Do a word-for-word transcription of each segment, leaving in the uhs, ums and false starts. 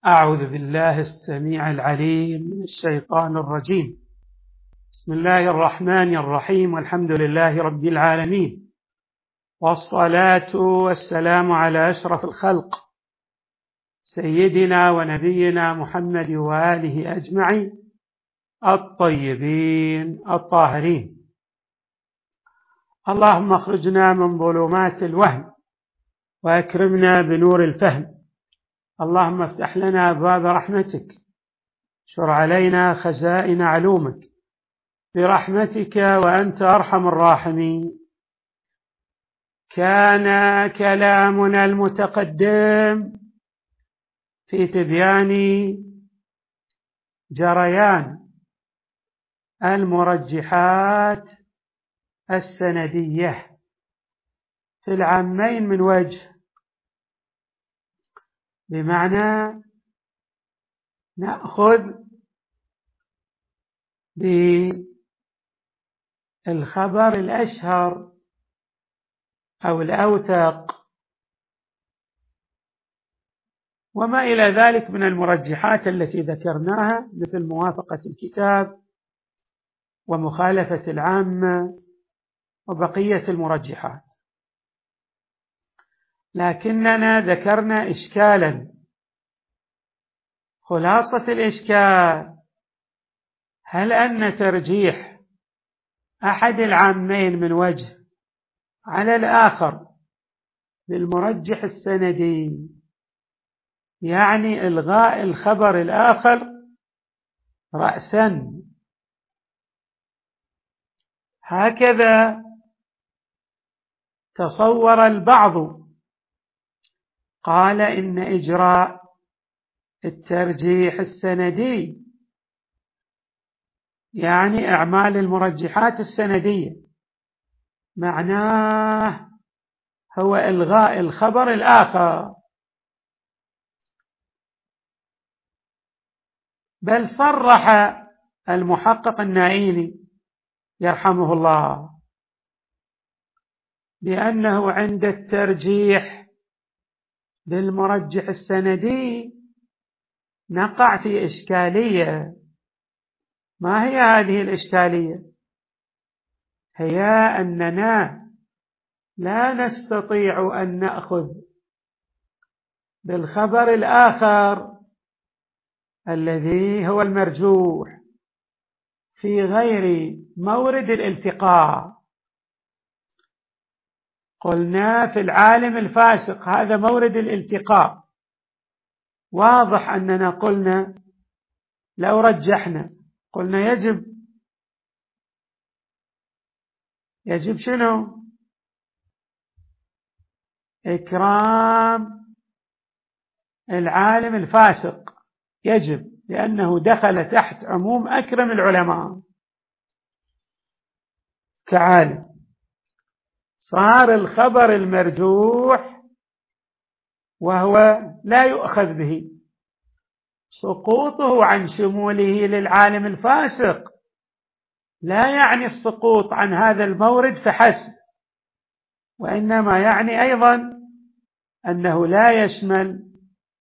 أعوذ بالله السميع العليم من الشيطان الرجيم. بسم الله الرحمن الرحيم، والحمد لله رب العالمين، والصلاة والسلام على أشرف الخلق سيدنا ونبينا محمد وآله أجمعين الطيبين الطاهرين. اللهم اخرجنا من ظلمات الوهم وأكرمنا بنور الفهم. اللهم افتح لنا أبواب رحمتك، شر علينا خزائن علومك برحمتك وأنت أرحم الراحمين. كان كلامنا المتقدم في تبيان جريان المرجحات السندية في العامين من وجه، بمعنى نأخذ بالخبر الأشهر أو الأوثق وما إلى ذلك من المرجحات التي ذكرناها، مثل موافقة الكتاب ومخالفة العامة وبقية المرجحات. لكننا ذكرنا إشكالا، خلاصة الإشكال: هل أن ترجيح أحد العامين من وجه على الآخر بالمرجح السندي يعني إلغاء الخبر الآخر رأسا؟ هكذا تصور البعض، قال إن إجراء الترجيح السندي يعني إعمال المرجحات السندية، معناه هو إلغاء الخبر الآخر. بل صرح المحقق النائيني يرحمه الله بأنه عند الترجيح بالمرجح السندي نقع في إشكالية. ما هي هذه الإشكالية؟ هي أننا لا نستطيع أن نأخذ بالخبر الآخر الذي هو المرجوح في غير مورد الالتقاء. قلنا في العالم الفاسق هذا مورد الالتقاء، واضح أننا قلنا لو رجحنا قلنا يجب يجب شنو؟ إكرام العالم الفاسق، يجب، لأنه دخل تحت عموم أكرم العلماء كعالم. صار الخبر المرجوح وهو لا يؤخذ به، سقوطه عن شموله للعالم الفاسق لا يعني السقوط عن هذا المورد فحسب، وإنما يعني أيضا أنه لا يشمل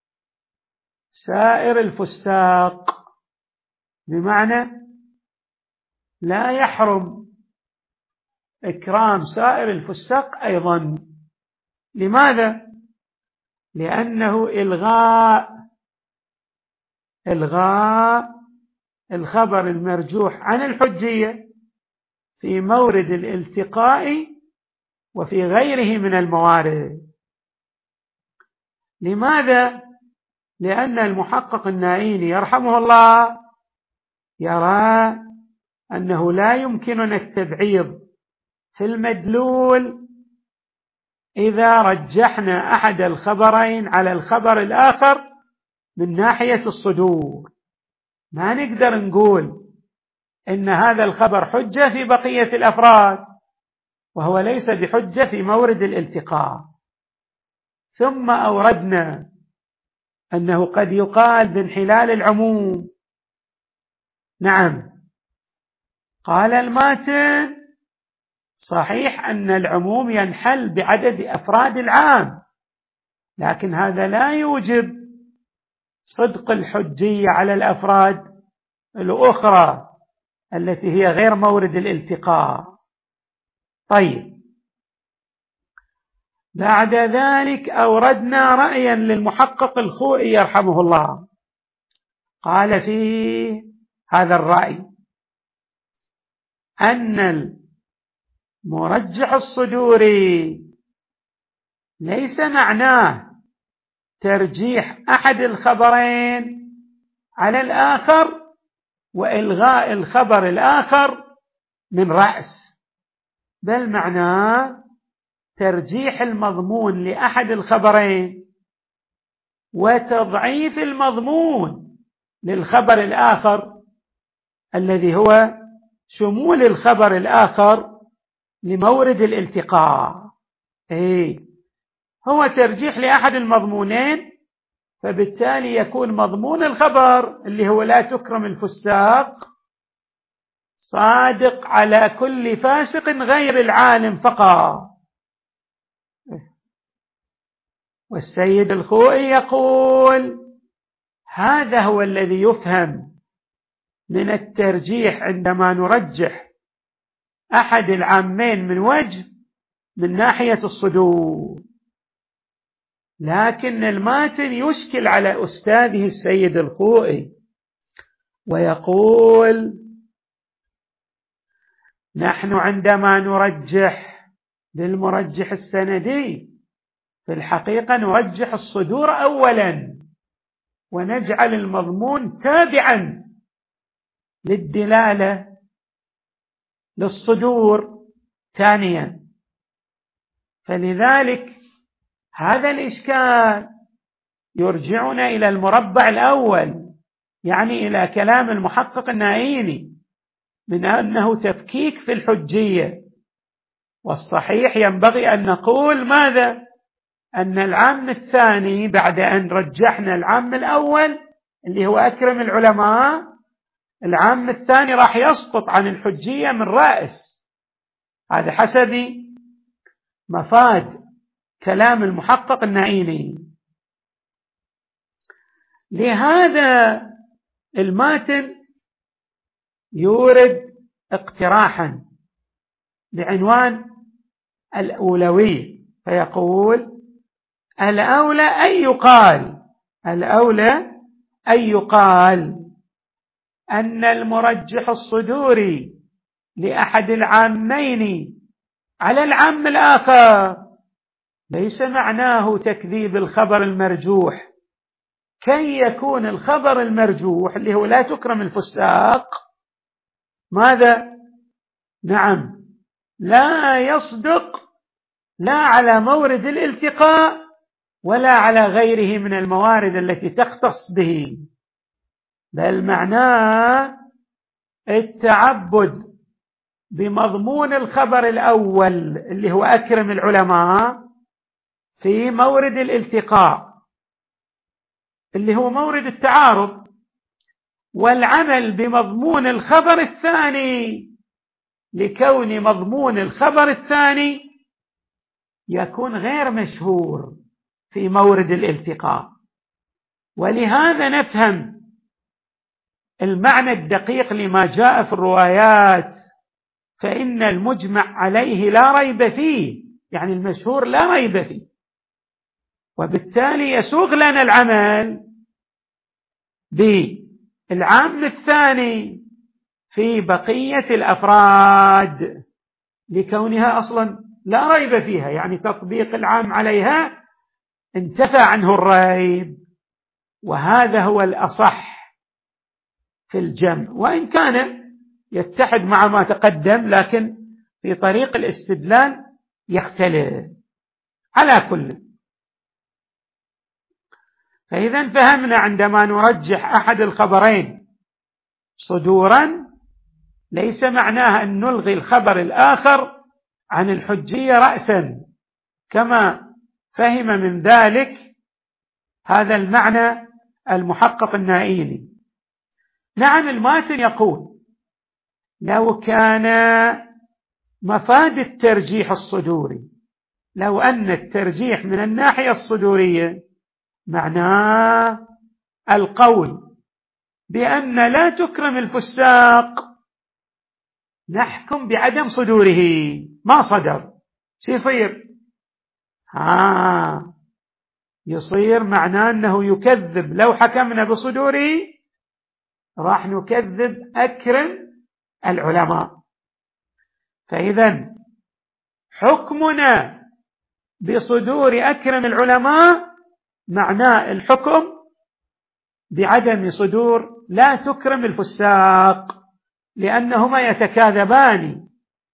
سائر الفساق، بمعنى لا يحرم إكرام سائر الفساق أيضا. لماذا؟ لأنه إلغاء إلغاء الخبر المرجوح عن الحجية في مورد الالتقاء وفي غيره من الموارد. لماذا؟ لأن المحقق النائيني يرحمه الله يرى أنه لا يمكننا التبعيض في المدلول إذا رجحنا أحد الخبرين على الخبر الآخر من ناحية الصدور. ما نقدر نقول إن هذا الخبر حجة في بقية الأفراد وهو ليس بحجة في مورد الالتقاء. ثم أوردنا أنه قد يقال بانحلال العموم. نعم، قال الماتن: صحيح أن العموم ينحل بعدد أفراد العام، لكن هذا لا يوجب صدق الحجية على الأفراد الأخرى التي هي غير مورد الالتقاء. طيب، بعد ذلك أوردنا رأيا للمحقق الخوئي يرحمه الله، قال فيه هذا الرأي أن المرجح الصدوري ليس معناه ترجيح أحد الخبرين على الآخر وإلغاء الخبر الآخر من رأس، بل معناه ترجيح المضمون لأحد الخبرين وتضعيف المضمون للخبر الآخر الذي هو شمول الخبر الآخر لمورد الالتقاء. إيه، هو ترجيح لأحد المضمونين، فبالتالي يكون مضمون الخبر اللي هو لا تكرم الفساق صادق على كل فاسق غير العالم فقط. والسيد الخوئي يقول هذا هو الذي يفهم من الترجيح عندما نرجح أحد العامين من وجه من ناحية الصدور، لكن الماتن يشكل على أستاذه السيد الخوئي ويقول نحن عندما نرجح للمرجح السندي في الحقيقة نرجح الصدور أولا ونجعل المضمون تابعا للدلالة للصدور ثانيا. فلذلك هذا الإشكال يرجعنا إلى المربع الأول، يعني إلى كلام المحقق النائيني من أنه تفكيك في الحجية. والصحيح ينبغي أن نقول ماذا؟ أن العام الثاني بعد أن رجحنا العام الأول اللي هو أكرم العلماء، العام الثاني راح يسقط عن الحجية من رأس، هذا حسب مفاد كلام المحقق النائيني. لهذا الماتن يورد اقتراحا بعنوان الأولوية، فيقول الأولى أن يقال الأولى أن يقال أن المرجح الصدوري لأحد العامين على العام الآخر ليس معناه تكذيب الخبر المرجوح، كي يكون الخبر المرجوح اللي هو لا تكرم الفساق ماذا؟ نعم، لا يصدق لا على مورد الالتقاء ولا على غيره من الموارد التي تختص به، بل معناه التعبد بمضمون الخبر الأول اللي هو أكرم العلماء في مورد الالتقاء اللي هو مورد التعارض، والعمل بمضمون الخبر الثاني لكون مضمون الخبر الثاني يكون غير مشهور في مورد الالتقاء. ولهذا نفهم المعنى الدقيق لما جاء في الروايات، فإن المجمع عليه لا ريب فيه، يعني المشهور لا ريب فيه، وبالتالي يسوغ لنا العمل بالعام الثاني في بقية الأفراد لكونها أصلا لا ريب فيها، يعني تطبيق العام عليها انتفى عنه الريب، وهذا هو الأصح في الجمع، وإن كان يتحد مع ما تقدم لكن في طريق الاستدلال يختلف. على كل، فإذا فهمنا عندما نرجح أحد الخبرين صدورا ليس معناها أن نلغي الخبر الآخر عن الحجية رأسا كما فهم من ذلك هذا المعنى المحقق النائيني. نعم، الماتن يقول لو كان مفاد الترجيح الصدوري، لو أن الترجيح من الناحية الصدورية معناه القول بأن لا تكرم الفساق نحكم بعدم صدوره، ما صدر، شو يصير؟ ها يصير معناه أنه يكذب. لو حكمنا بصدوره راح نكذب أكرم العلماء. فإذا حكمنا بصدور أكرم العلماء معناه الحكم بعدم صدور لا تكرم الفساق، لأنهما يتكاذبان.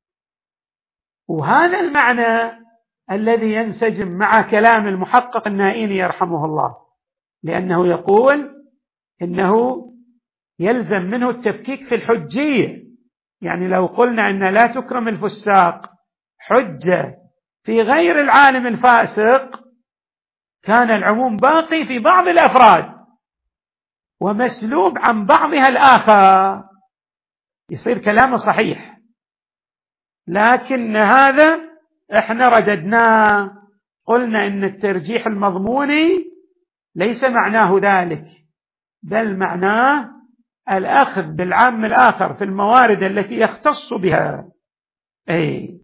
وهذا المعنى الذي ينسجم مع كلام المحقق النائيني يرحمه الله، لأنه يقول إنه يلزم منه التفكيك في الحجية. يعني لو قلنا أن لا تكرم الفساق حجة في غير العالم الفاسق كان العموم باقي في بعض الأفراد ومسلوب عن بعضها الآخر، يصير كلامه صحيح. لكن هذا احنا رددناه، قلنا ان الترجيح المضموني ليس معناه ذلك، بل معناه الأخذ بالعام الآخر في الموارد التي يختص بها. أي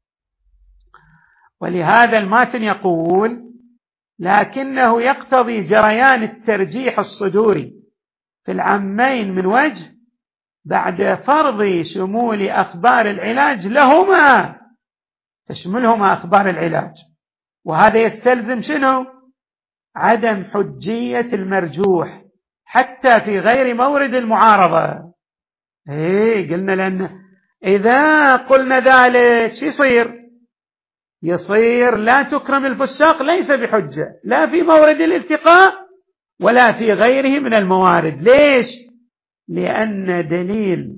ولهذا الماتن يقول لكنه يقتضي جريان الترجيح الصدوري في العامين من وجه بعد فرض شمول أخبار العلاج لهما، تشملهما أخبار العلاج، وهذا يستلزم شنو؟ عدم حجية المرجوح حتى في غير مورد المعارضة. ايه قلنا لأن إذا قلنا ذلك شو يصير؟ يصير لا تكرم الفساق ليس بحجة لا في مورد الالتقاء ولا في غيره من الموارد. ليش؟ لأن دليل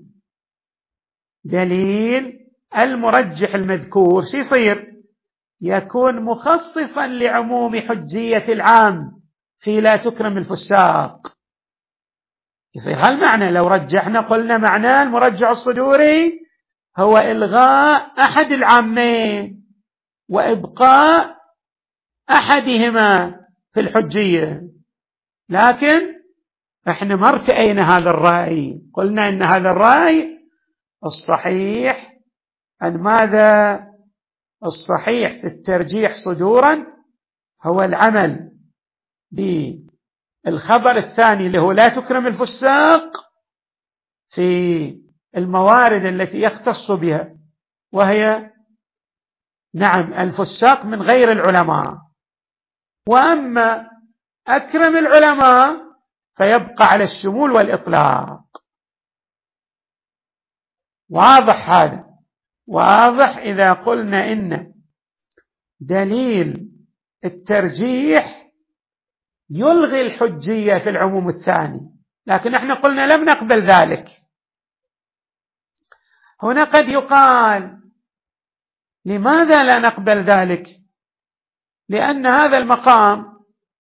دليل المرجح المذكور شو يصير؟ يكون مخصصا لعموم حجية العام في لا تكرم الفساق. يصير هالمعنى لو رجحنا قلنا معناه المرجح الصدوري هو إلغاء أحد العامين وإبقاء أحدهما في الحجية، لكن احنا ما ارتأينا هذا الرأي، قلنا إن هذا الرأي الصحيح أن ماذا؟ الصحيح في الترجيح صدورا هو العمل بالخبر الثاني اللي هو لا تكرم الفساق في الموارد التي يختص بها، وهي نعم الفساق من غير العلماء. وأما أكرم العلماء فيبقى على الشمول والإطلاق. واضح هذا؟ واضح إذا قلنا إن دليل الترجيح يلغي الحجية في العموم الثاني، لكن احنا قلنا لم نقبل ذلك. هنا قد يقال لماذا لا نقبل ذلك؟ لأن هذا المقام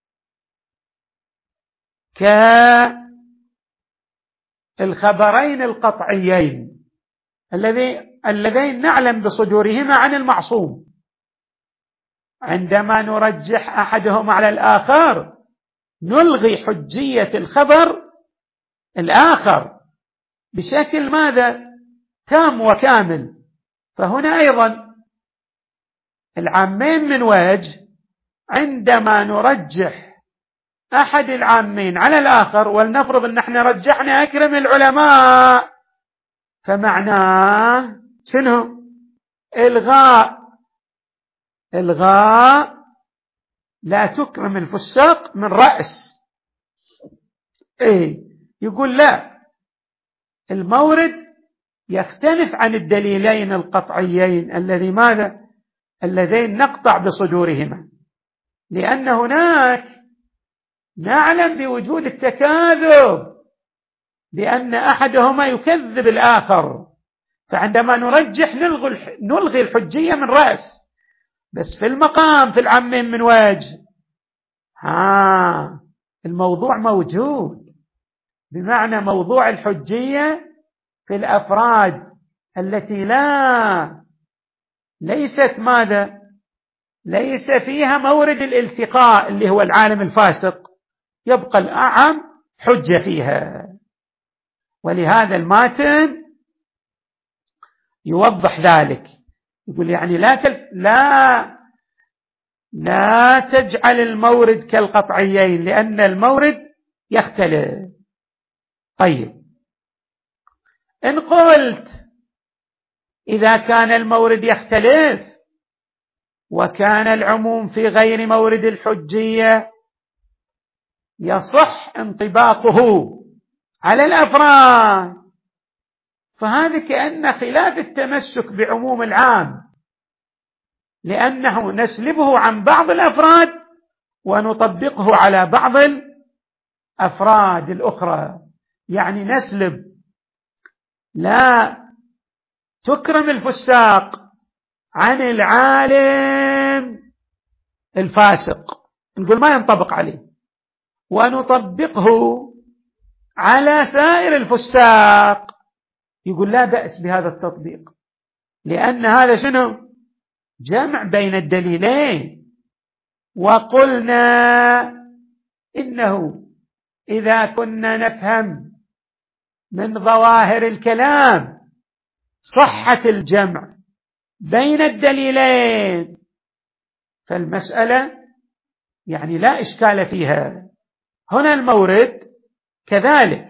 كالخبرين القطعيين اللذين نعلم بصدورهما عن المعصوم، عندما نرجح أحدهم على الآخر نلغي حجية الخبر الآخر بشكل ماذا؟ تام وكامل. فهنا أيضا العامين من وجه، عندما نرجح أحد العامين على الآخر، ولنفرض أن احنا رجحنا أكرم العلماء، فمعناه شنو؟ إلغاء إلغاء لا تكرم الفساق من رأس. إيه يقول لا، المورد يختلف عن الدليلين القطعيين الذي ماذا؟ اللذين نقطع بصدورهما، لأن هناك نعلم بوجود التكاذب، لأن أحدهما يكذب الآخر، فعندما نرجح نلغي الحجية من رأس. بس في المقام في العامين من وجه ها الموضوع موجود، بمعنى موضوع الحجية في الأفراد التي لا ليست ماذا؟ ليس فيها مورد الالتقاء اللي هو العالم الفاسق، يبقى الأعم حجة فيها. ولهذا الماتن يوضح ذلك، يقول يعني لا تل... لا لا تجعل المورد كالقطعيين لأن المورد يختلف. طيب، إن قلت إذا كان المورد يختلف وكان العموم في غير مورد الحجية يصح انطباقه على الأفراد، فهذا كأن خلاف التمسك بعموم العام، لأنه نسلبه عن بعض الأفراد ونطبقه على بعض الأفراد الأخرى. يعني نسلب لا تكرم الفساق عن العالم الفاسق، نقول ما ينطبق عليه، ونطبقه على سائر الفساق، يقول لا بأس بهذا التطبيق، لأن هذا شنو؟ جمع بين الدليلين. وقلنا إنه إذا كنا نفهم من ظواهر الكلام صحة الجمع بين الدليلين فالمسألة يعني لا إشكال فيها. هنا المورد كذلك،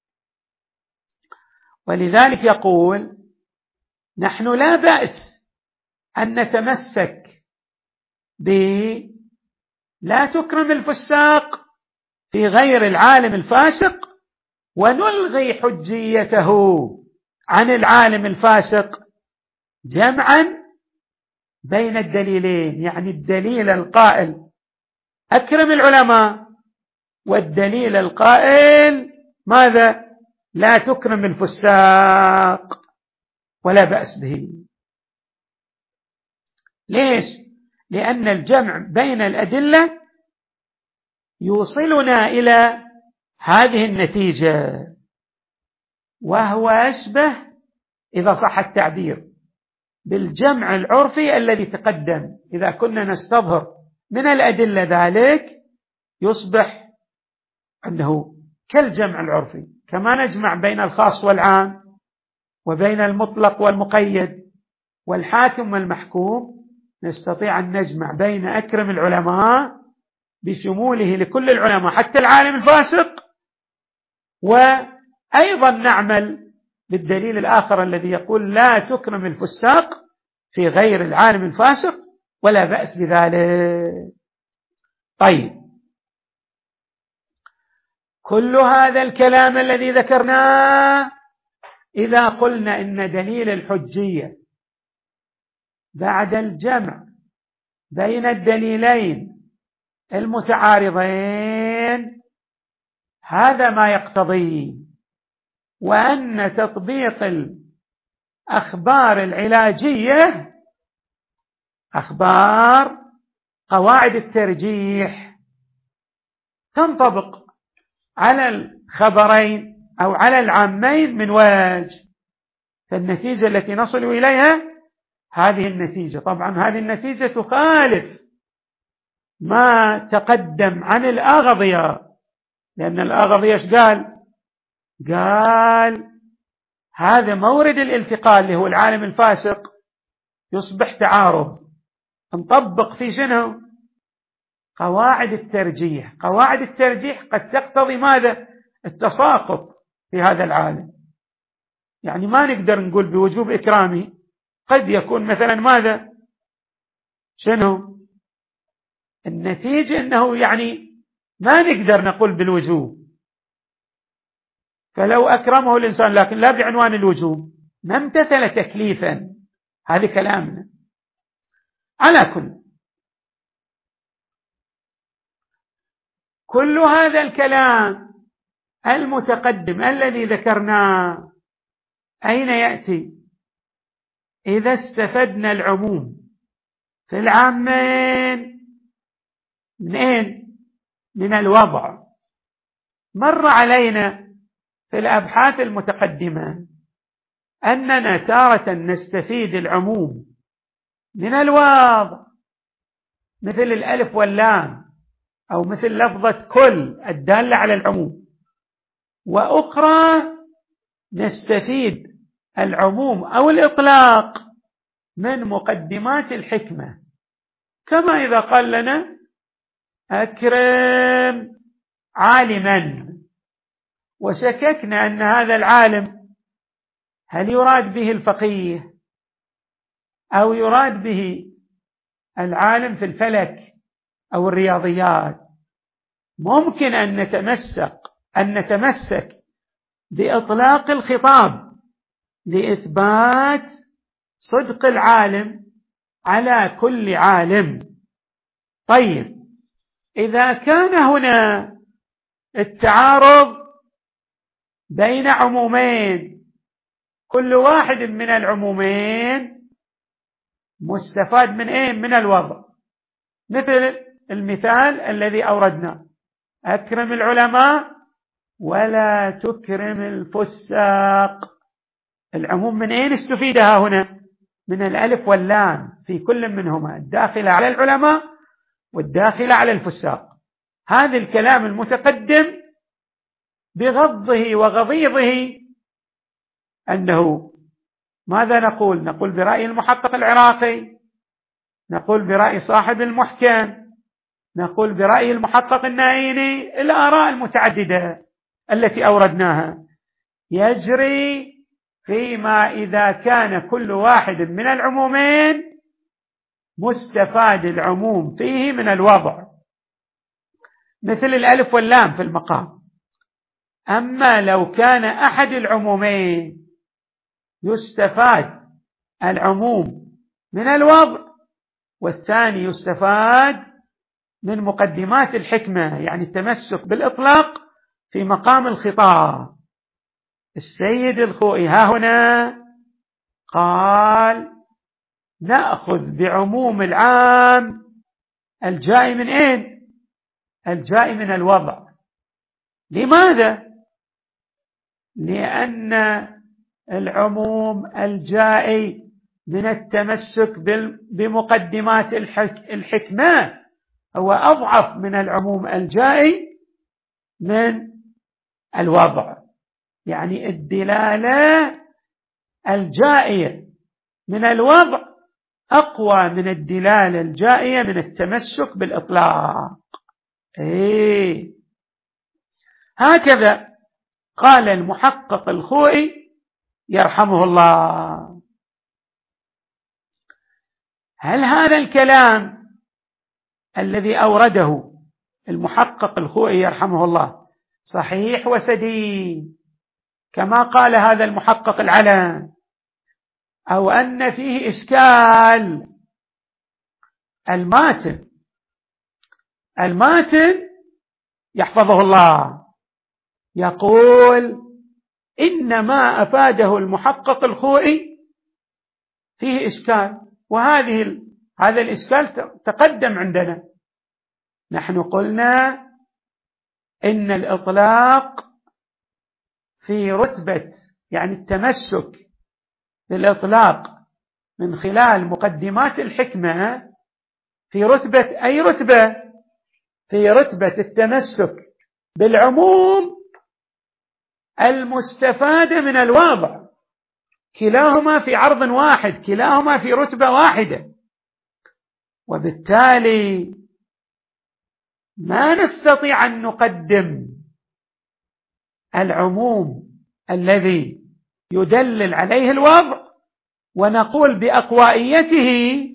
ولذلك يقول نحن لا بأس أن نتمسك ب لا تكرم الفساق في غير العالم الفاسق ونلغي حجيته عن العالم الفاسق جمعا بين الدليلين، يعني الدليل القائل أكرم العلماء والدليل القائل ماذا؟ لا تكرم الفساق، ولا بأس به. ليش؟ لأن الجمع بين الأدلة يوصلنا إلى هذه النتيجة، وهو أشبه إذا صح التعبير بالجمع العرفي الذي تقدم. إذا كنا نستظهر من الأدلة ذلك يصبح أنه كالجمع العرفي، كما نجمع بين الخاص والعام وبين المطلق والمقيد والحاكم والمحكوم، نستطيع أن نجمع بين أكرم العلماء بشموله لكل العلماء حتى العالم الفاسق، وأيضا نعمل بالدليل الآخر الذي يقول لا تكرم الفساق في غير العالم الفاسق، ولا بأس بذلك. طيب، كل هذا الكلام الذي ذكرناه إذا قلنا إن دليل الحجية بعد الجمع بين الدليلين المتعارضين هذا ما يقتضي، وأن تطبيق الأخبار العلاجية أخبار قواعد الترجيح تنطبق على الخبرين أو على العامين من وجه، فالنتيجة التي نصل إليها هذه النتيجة. طبعا هذه النتيجة تخالف ما تقدم عن الأغضية، لأن الأغضية ايش قال؟ قال هذا مورد الالتقاء اللي هو العالم الفاسق يصبح تعارض، نطبق في شنو؟ قواعد الترجيح. قواعد الترجيح قد تقتضي ماذا؟ التساقط في هذا العالم، يعني ما نقدر نقول بوجوب إكرامه، قد يكون مثلا ماذا؟ شنو النتيجة؟ إنه يعني ما نقدر نقول بالوجوب، فلو أكرمه الإنسان لكن لا بعنوان الوجوب ما امتثل تكليفا. هذا كلامنا. على كل كل هذا الكلام المتقدم الذي ذكرناه أين يأتي؟ إذا استفدنا العموم في العامين منين؟ من الوضع. مر علينا في الأبحاث المتقدمة أننا تارة نستفيد العموم من الوضع، مثل الألف واللام، أو مثل لفظة كل الدالة على العموم، وأخرى نستفيد العموم أو الإطلاق من مقدمات الحكمة، كما إذا قال لنا أكرم عالما وشككنا أن هذا العالم هل يراد به الفقيه أو يراد به العالم في الفلك أو الرياضيات، ممكن أن نتمسك أن نتمسك بإطلاق الخطاب لإثبات صدق العالم على كل عالم. طيب، إذا كان هنا التعارض بين عمومين، كل واحد من العمومين مستفاد من إيه؟ من الوضع، مثل المثال الذي أوردناه: أكرم العلماء ولا تكرم الفساق. العموم من أين استفيدها هنا؟ من الألف واللام في كل منهما، الداخلة على العلماء والداخلة على الفساق. هذا الكلام المتقدم بغضه وغضيضه أنه ماذا نقول؟ نقول برأي المحقق العراقي، نقول برأي صاحب المحكم، نقول برأي المحقق النائيني، الآراء المتعددة التي أوردناها. يجري فيما إذا كان كل واحد من العمومين مستفاد العموم فيه من الوضع، مثل الألف واللام في المقام. أما لو كان أحد العمومين يستفاد العموم من الوضع والثاني يستفاد من مقدمات الحكمة، يعني التمسك بالإطلاق في مقام الخطاب. السيد الخوئي ها هنا قال نأخذ بعموم العام الجائي من أين؟ الجائي من الوضع. لماذا؟ لأن العموم الجائي من التمسك بمقدمات الحكمة هو أضعف من العموم الجائي من الوضع، يعني الدلالة الجائية من الوضع أقوى من الدلالة الجائية من التمسك بالإطلاق. إيه؟ هكذا قال المحقق الخوئي يرحمه الله. هل هذا الكلام الذي أورده المحقق الخوئي يرحمه الله صحيح وسديد كما قال هذا المحقق العلم، أو أن فيه إشكال؟ الماتن الماتن يحفظه الله يقول إنما أفاده المحقق الخوئي فيه إشكال، وهذه هذا الإشكال تقدم عندنا. نحن قلنا إن الإطلاق في رتبة، يعني التمسك بالإطلاق من خلال مقدمات الحكمة في رتبة أي رتبة؟ في رتبة التمسك بالعموم المستفادة من الواضع، كلاهما في عرض واحد، كلاهما في رتبة واحدة، وبالتالي ما نستطيع أن نقدم العموم الذي يدلل عليه الوضع ونقول بأقوائيته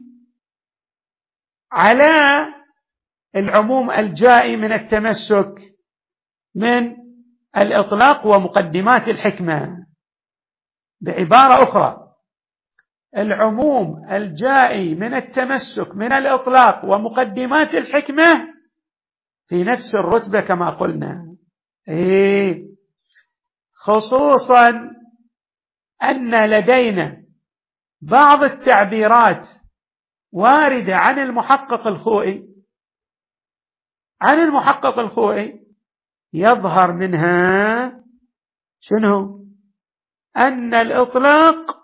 على العموم الجائي من التمسك من الإطلاق ومقدمات الحكمة. بعبارة أخرى، العموم الجائي من التمسك من الإطلاق ومقدمات الحكمة في نفس الرتبة كما قلنا. إيه؟ خصوصا أن لدينا بعض التعبيرات واردة عن المحقق الخوئي عن المحقق الخوئي يظهر منها شنو؟ أن الإطلاق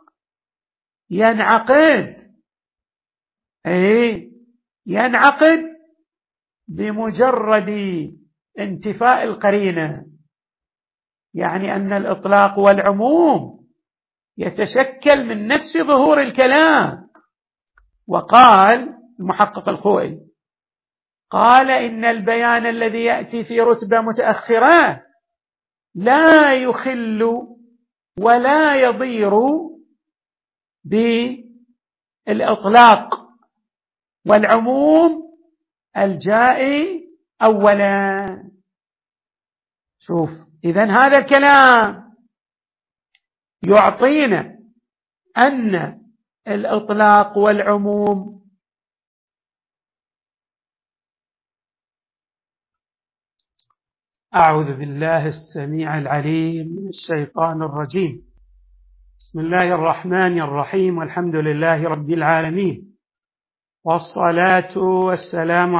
ينعقد أي ينعقد بمجرد انتفاء القرينة، يعني أن الإطلاق والعموم يتشكل من نفس ظهور الكلام. وقال المحقق الخوئي قال إن البيان الذي يأتي في رتبة متأخرة لا يخل ولا يضير بالإطلاق والعموم الجائي أولا. شوف، إذن هذا الكلام يعطينا أن الإطلاق والعموم أعوذ بالله السميع العليم من الشيطان الرجيم. بسم الله الرحمن الرحيم، والحمد لله رب العالمين، والصلاة والسلام